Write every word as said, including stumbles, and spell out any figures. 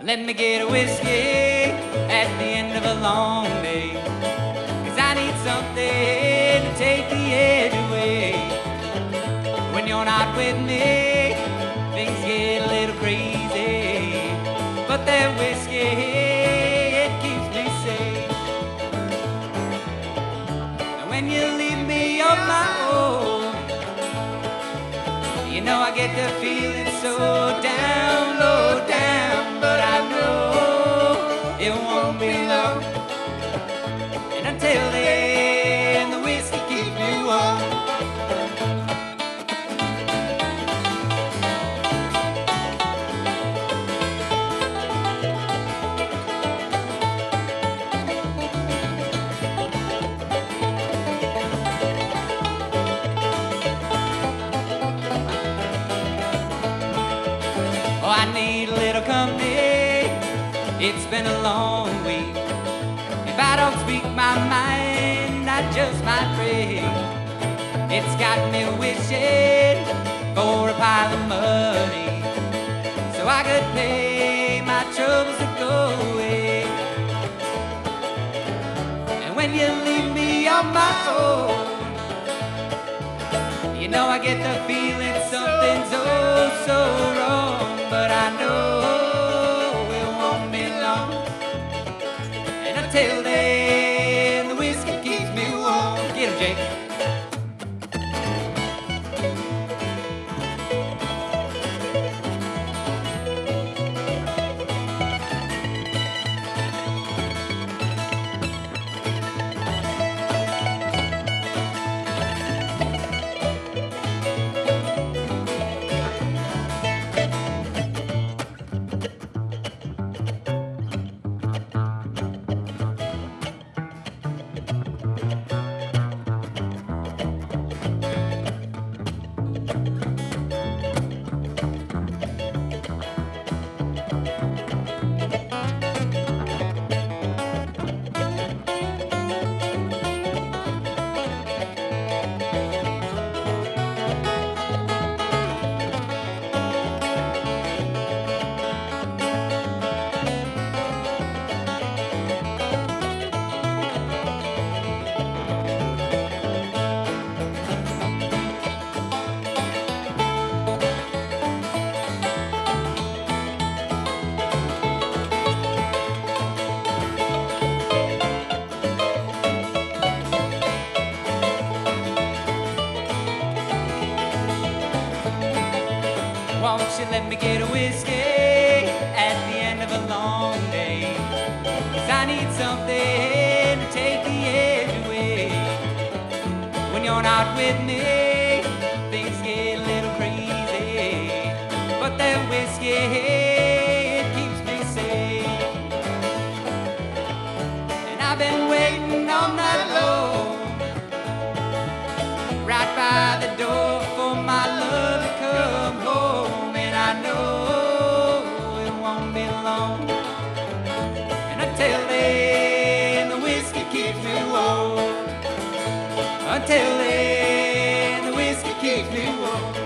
Let me get a whiskey at the end of a long day, 'cause I need something to take the edge away. When you're not with me, things get a little crazy, but that whiskey, it keeps me safe. And when you leave me on my own, you know I get the feeling so down, low down, but I know it won't be long. And until then, the whiskey keeps me warm. Oh, I need a little company, it's been a long week. If I don't speak my mind, I just might break. It's got me wishing for a pile of money, so I could pay my troubles to go away. And when you leave me on my own, you know I get the feeling something's oh so wrong. But I know it won't be long. And until then, the whiskey keeps me warm. Get him, Jake. Won't you let me get a whiskey at the end of a long day? 'Cause I need something to take the edge away. When you're not with me, things get a little crazy, but that whiskey, it keeps me safe. And I've been waiting all night long, right by the door for my love to come home. I know it won't be long. And until then, the whiskey keeps me warm. Until then, the whiskey keeps me warm.